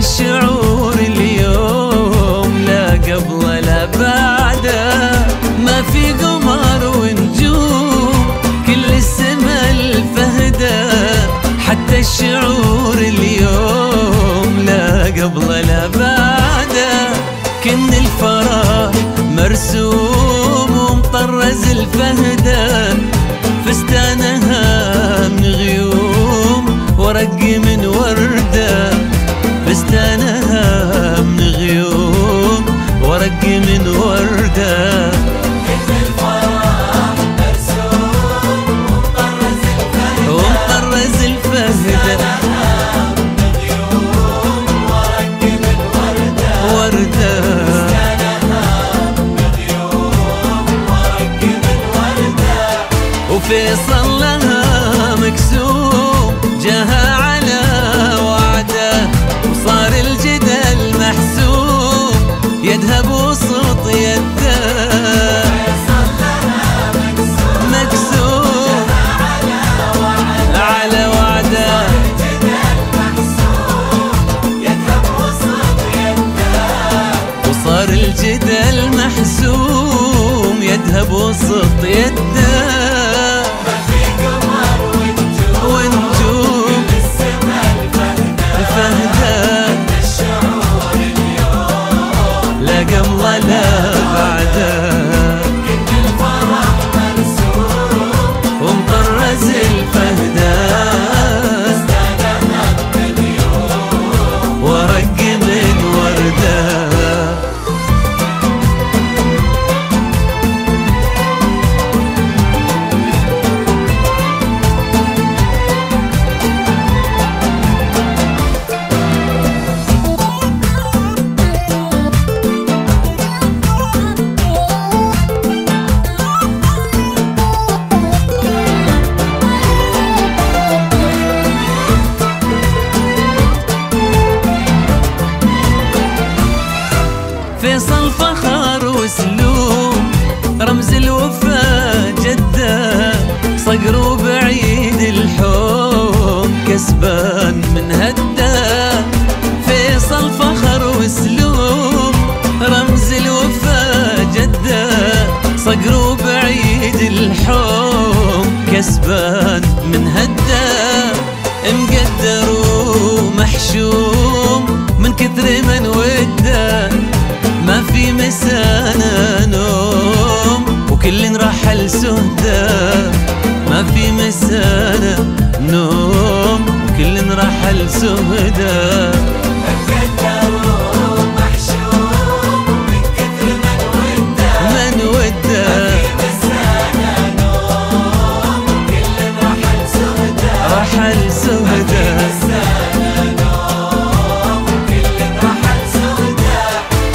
الشعور اليوم لا قبل لا بعده، ما في قمر ونجوم كل السما الفهده. حتى الشعور اليوم لا قبل لا بعده، كن الفرح مرسوم ومطرز الفهده. فستانها من غيوم ورق من ورده، فستانها من غيوم ورق من ورده. كن الفرح مرسوم ومطرز الفهده، ومطرز الفهده. وفيصل لها مكسوم جاها على وعده، وصار الجدل محسوم يدها بوسط يده. فيصل لها مكسوم على وعده، الجدل محسوم يدها بوسط يده. وصار الجدل محسوم يدها بوسط يده. لا بعده كن الفرح مرسوم ومطرز الفهده، فستانها من غيوم ورق من ورده. فيصل فخر وسلوم رمز الوفا جده، صقر بعيد الحوم كسبان من هده. فيصل فخر وسلوم رمز الوفا جده، صقر بعيد الحوم كسبان من هده. مقدر ومحشوم من كثر من وده، ما في مسانا نوم وكل رحل سهده. ما في مسانا نوم وكل رحل سهده. مقدر ومحشوم من كثر من وده، من وده ما في مسانا نوم وكل رحل سهده. رحل سهده.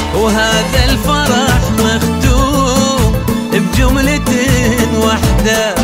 وهذا الفرح مختوم بجملة واحدة،